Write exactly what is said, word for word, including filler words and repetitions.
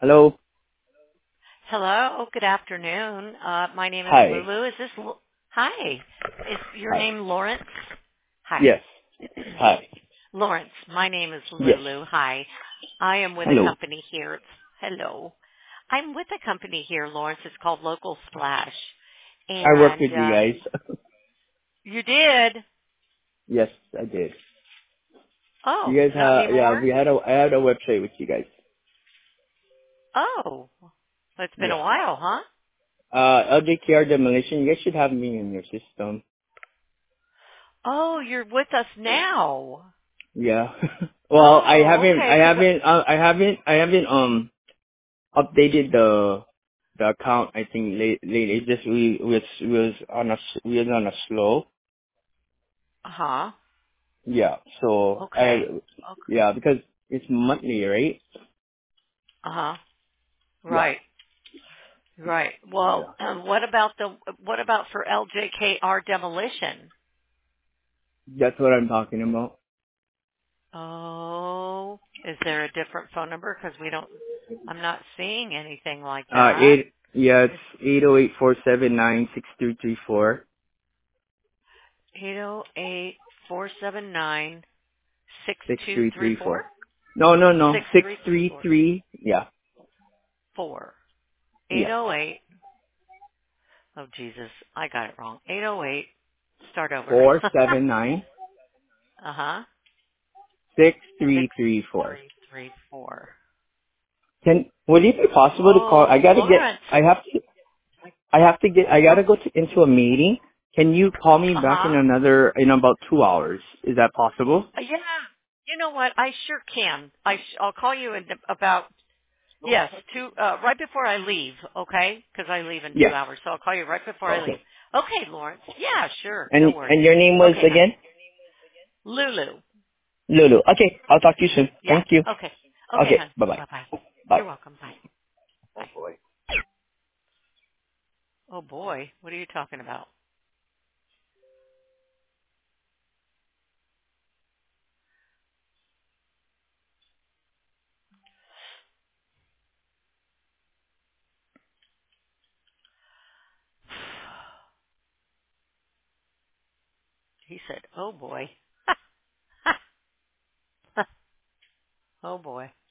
Hello. Hello, good afternoon. Uh, my name is Hi. Lulu. Is this, Lu- hi, is your Hi. name Lawrence? Hi. Yes. Hi. Lawrence, my name is Yes. Lulu. Hi. I am with a Hello. company here. Hello. I'm with a company here, Lawrence. It's called Local Splash. I work And, with you uh, guys. you did? Yes, I did. Oh, You guys not have yeah. anymore? We had a I had a website with you guys. Oh, it's been a Yeah. while, huh? Uh, L J K R demolition. You guys should have me in your system. Oh, you're with us now. Yeah. Well, I Oh, haven't I okay, 'cause haven't uh, I haven't I haven't um updated the the account. I think late late. It just we was was on a s- we was on a slow. uh-huh. Yeah. So I Okay. Okay. yeah because it's monthly, right? Uh-huh. Yeah. Right. Right. Yeah. Well, um, what about the what about for L J K R demolition? That's what I'm talking about. Oh, is there a different phone number? Because we don't. I'm not seeing anything like Uh, that. eight, yeah, it's It's eight zero eight four seven nine six three three four. eight zero eight four seven nine six Six two three three three four four. No, no, no. six Six three three three four three. Yeah, four eight yeah. zero eight. Oh Jesus, I got it wrong. Eight zero eight. Start over. Four seven nine uh huh. six Six three three four. three three four. Can would it be possible to call? I Oh, gotta get. Lawrence. I have to. I have to get. I gotta go to, into a meeting. Can you call me Uh back in huh. another in about two hours? Is that possible? Uh, yeah. You know what? I sure can. I sh- I'll call you in about yes, two uh right before I leave, okay? Cuz I leave in two Yes. hours. So I'll call you right before I leave. Okay. Okay, Lawrence. Yeah, sure. No And worries. and your name was Okay, hon. again? Lulu. Lulu. Okay. I'll talk to you soon. Yeah. Thank you. Okay. Okay, Okay. hon. Bye bye. Bye-bye. Bye. You're welcome. Bye. Oh Bye. boy. Oh boy, what are you talking about? He said, "Oh boy." Oh boy.